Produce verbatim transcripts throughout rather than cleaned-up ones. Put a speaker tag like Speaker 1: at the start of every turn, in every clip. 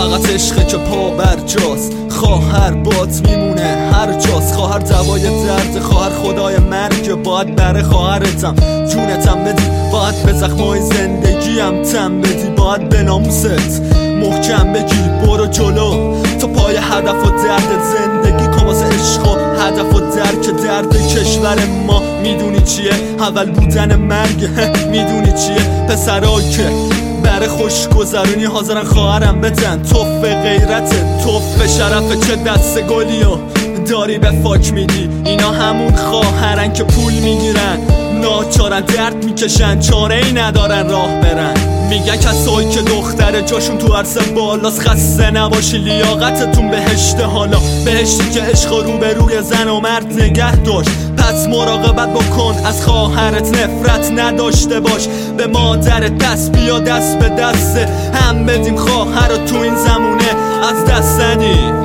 Speaker 1: فقط عشقه که پا بر جاست. خواهر بات میمونه هر جاست. خواهر دوای درد، خواهر خدای مرگ. باید بره خواهرتم جونتم بدی، باید به زخمای زندگیم تم بدی، باید به ناموست محکم بگی برو جلو تا پای هدف و درد زندگی کن. واسه عشق و هدف و درک درد کشور ما میدونی چیه؟ اول بودن مرگ. میدونی چیه؟ پسرایی که بره خوش گذرونی حاضرن خواهرم بدن. توف غیرت، توف شرف، چه دست گلی و داری به فاک میدی. اینا همون خواهرن که پول میگیرن، ناچارن درد میکشن، چاره ای ندارن راه برن. میگن کسایی که دختر جاشون تو عرصه بالاست خسته نباشی، لیاقتتون بهشته. حالا بهشتی که عشق رو به روی زن و مرد نگه داشت. پس مراقبت بکن از خواهرت، نفرت نداشته باش به مادرت. دست بیا دست به دست هم بدیم خواهر رو تو این زمونه از دست ندیم.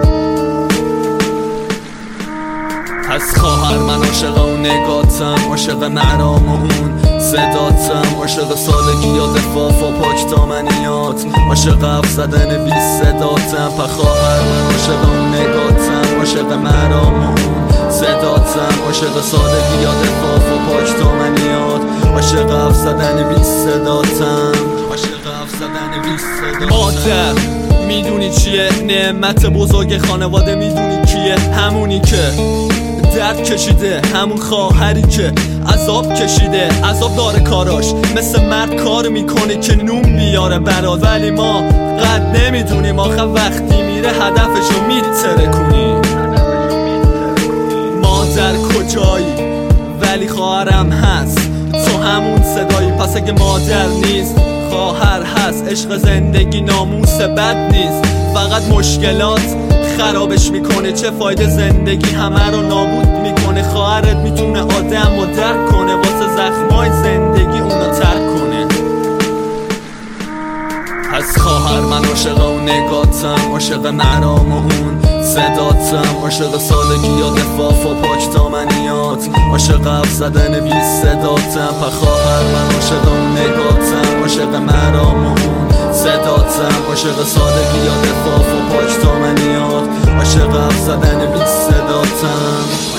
Speaker 1: پس خواهر من عاشق اون نگاتم، عاشق مرام و اون صداتم، عاشق سالگی یا دفاف و پاک دامنیات، عاشق حرف زدن بی صداتم. پس خواهر من عاشق اون نگاتم، عاشق مرام و اون صداتم، عاشق سالگی یا دفاف و پاک دامنیات، عاشق حرف زدن بی صداتم، عاشق حرف زدن بی صداتم. مادر میدونی چیه؟ نعمت بزرگ خانواده. میدونی کیه؟ همونی که درد کشیده، همون خواهری که عذاب کشیده. عذاب داره کاراش، مثل مرد کار میکنه که نون بیاره برات. ولی ما قد نمیدونیم آخه وقتی میره هدفشو میترکونی. مادر کجایی؟ ولی خواهرم هست، تو همون صدایی. پس اگه مادر نیست خواهر هست. عشق زندگی ناموس بد نیست، فقط مشکلات خرابش میکنه. چه فایده زندگی همه رو نابود میکنه. خواهرت میتونه آدم رو درک کنه، واسه زخمای زندگی اونو ترک کنه. پس خواهر من عاشق اون نگاتم، عاشق مرام و اون صداتم، عاشق سالگی یا دفاف و پاک دامنیات، عاشق حرف زدن بی صداتم. پس خواهر من عاشق اون نگاتم، عاشق مرام و اون صداتم، عاشق سالگی یا دفاف و پاک دامنیات، عاشق حرف زدن بی صداتم.